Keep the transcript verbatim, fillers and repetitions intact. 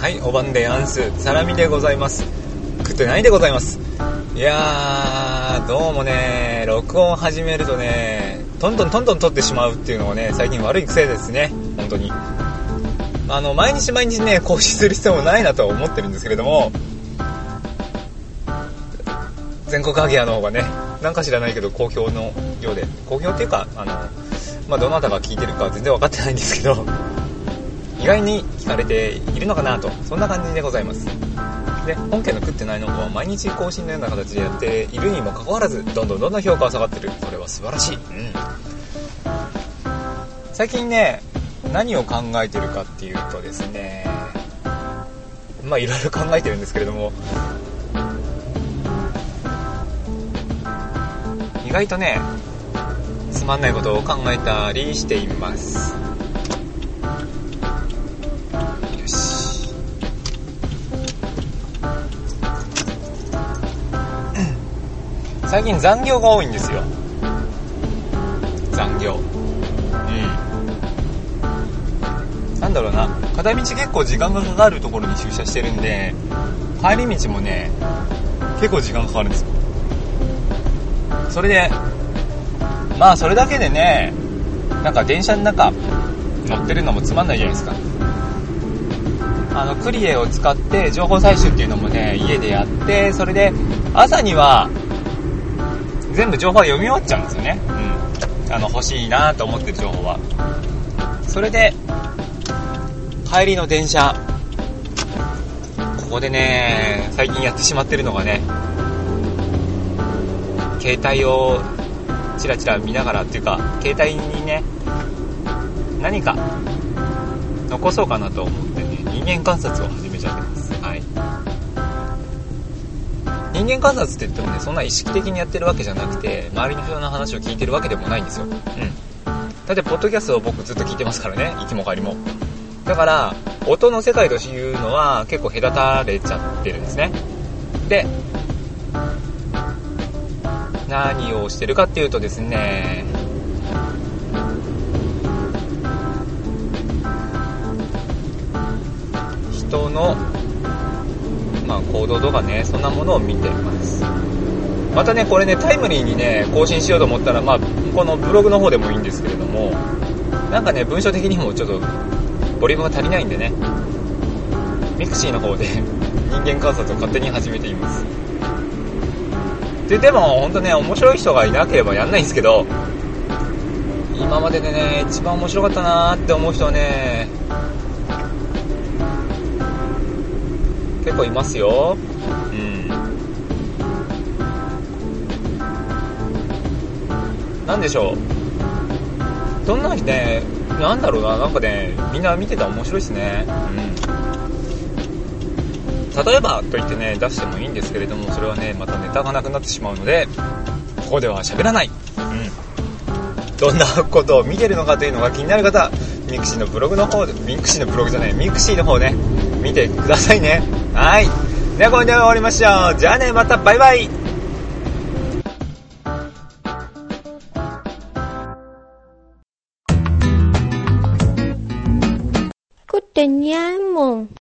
はい、おばんでやんす、サラミでございます。食ってないでございます。いやー、どうもね、録音始めるとね、トントントントン撮ってしまうっていうのがね、最近悪い癖ですね、本当に。あの、毎日毎日ね、更新する必要もないなとは思ってるんですけれども、全国アゲアの方がね、なんか知らないけど好評のようで、好評っていうか、あの、まあ、どなたが聞いてるか全然分かってないんですけど、意外に聞かれているのかなと、そんな感じでございます。で、本家の食ってないの方は毎日更新のような形でやっているにもかかわらず、どんどんどんどん評価が下がってる。それは素晴らしい。うん。最近ね、何を考えてるかっていうとですね、まあいろいろ考えてるんですけれども、意外とね、つまんないことを考えたりしています。よし。最近残業が多いんですよ。残業。うん。なんだろうな。片道結構時間がかかるところに駐車してるんで、帰り道もね、結構時間かかるんですよ。それで、まあそれだけでね、なんか電車の中乗ってるのもつまんないじゃないですか。あのクリエを使って情報採集っていうのもね、家でやって、それで朝には全部情報は読み終わっちゃうんですよね。うん。あの欲しいなと思ってる情報は。それで帰りの電車、ここでね、最近やってしまってるのがね、携帯をチラチラ見ながらっていうか、携帯にね、何か残そうかなと思ってね、人間観察を始めちゃってます。はい。人間観察って言ってもね、そんな意識的にやってるわけじゃなくて、周りの人の話を聞いてるわけでもないんですよ。うん。だってポッドキャストを僕ずっと聞いてますからね、行きも帰りも。だから音の世界というのは結構隔たれちゃってるんですね。で、何をしてるかっていうとですね、人の、まあ、行動とかね、そんなものを見てます。またね、これね、タイムリーにね、更新しようと思ったら、まあ、このブログの方でもいいんですけれども、なんかね、文章的にもちょっとボリュームが足りないんでね、ミクシーの方で人間観察を勝手に始めています。で、でも本当ね、面白い人がいなければやんないんですけど、今まででね、一番面白かったなーって思う人はね、結構いますよ。うん。なんでしょう。どんな人ね、なんだろうな、なんかね、みんな見てたら面白いですね。うん。例えばと言ってね、出してもいいんですけれども、それはね、またネタがなくなってしまうので、ここでは喋らない。うん。どんなことを見てるのかというのが気になる方、ミクシーのブログの方で、ミクシーのブログじゃない、ミクシーの方ね、見てくださいね。はい。ではこれで終わりましょう。じゃあね、またバイバイ。 Good day, Mom.